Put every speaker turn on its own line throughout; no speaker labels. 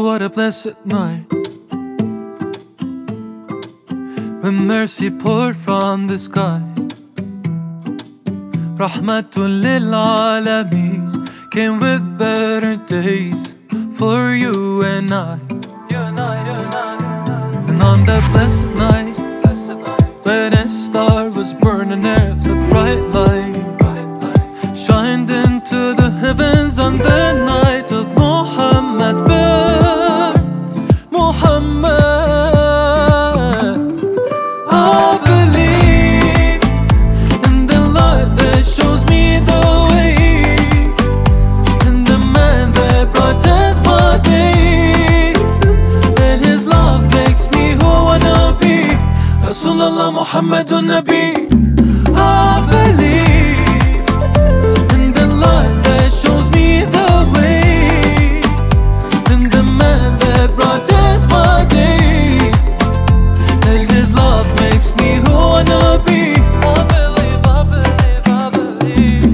what a blessed night, when mercy poured from the sky. Rahmatun lil Alameen came with better days for you and I. And on that blessed night, when a star was burning earth, a bright light shined into the heavens on the night of Muhammad's birth. Muhammad, I believe in the light that shows me the way, and the man that brightens my days, and his love makes me who I wanna be. Rasulullah Muhammadun Nabi. I believe in the light that shows me the way, and the man that brightens my days, and his love makes me who I wanna be. I believe, I believe, I believe.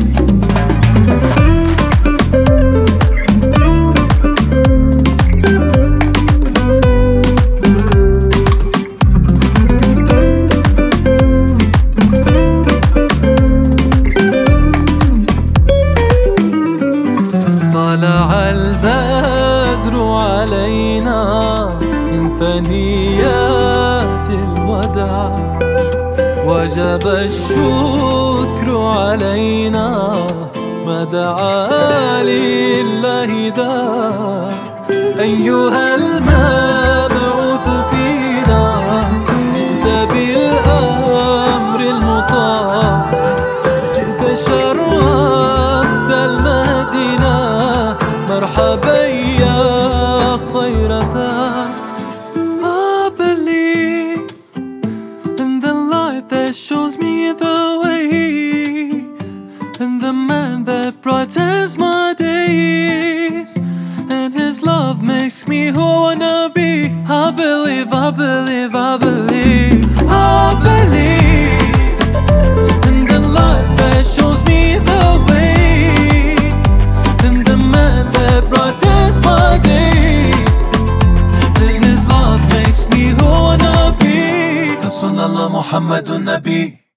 طلع البدر علينا من ثنيات الوداع، وجب الشكر علينا ما دعا لله داع. أيها المبعوث فينا جئت بالأمر المطاع، جئت شرفت المدينة، مرحبا يا خير ذا. I believe in the light that shows me the way, and the man that brightens my days, and his love makes me who I wanna be. I believe, I believe, I believe. I believe in the light that shows me the way, and the man that brightens my days, and his love makes me who I wanna be. Rasulullah Muhammadun Nabi.